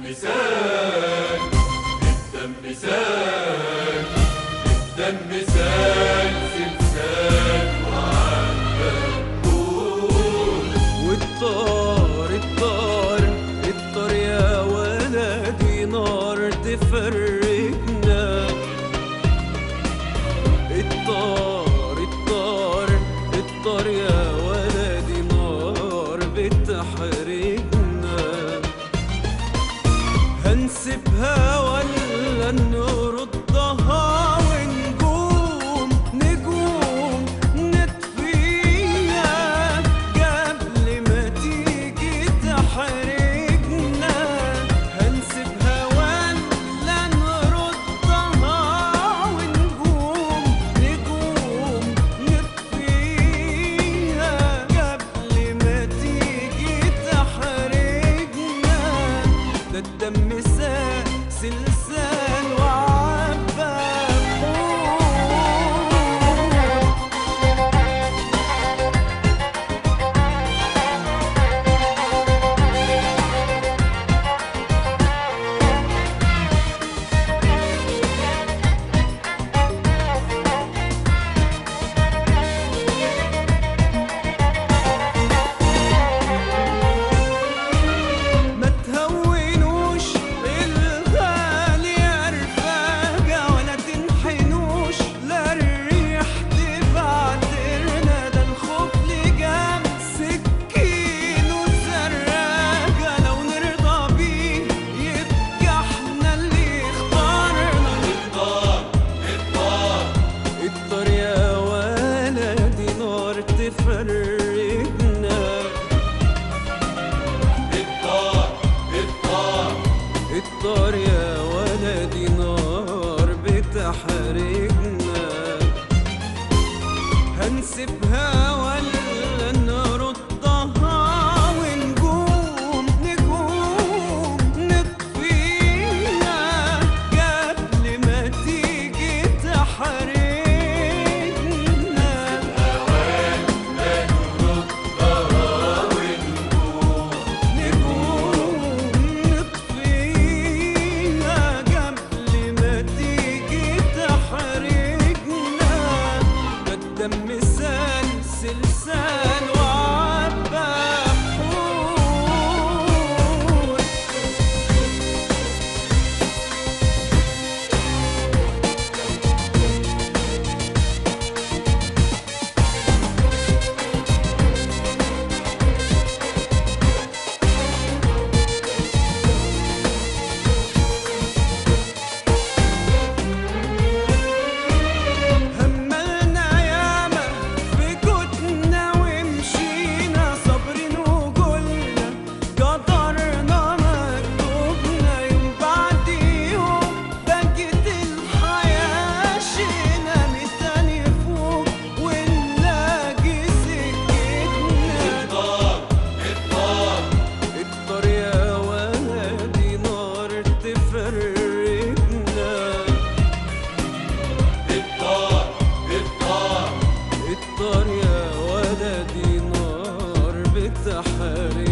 سال الدم سال الدم سال سلسال وعدى والطار الطار يا ولدي نار تفرقنا. الطار يا ولدي نار بتحرقنا. هنسيبها ولا نردها ونقوم نطفيها قبل ما تيجي تحرقنا. هنسيبها ولا نردها ونقوم نطفيها قبل ما تيجي تحرقنا. ده الدم سلسال وعبى تفرقنا. الطار يا ولدي نار بتحرقنا. هنسيبها ولا نردها ونقوم نطفيها قبل ما تيجي تحرقنا. الدم سلسال وعبى حور. الطار يا ولدي نار بتحرق.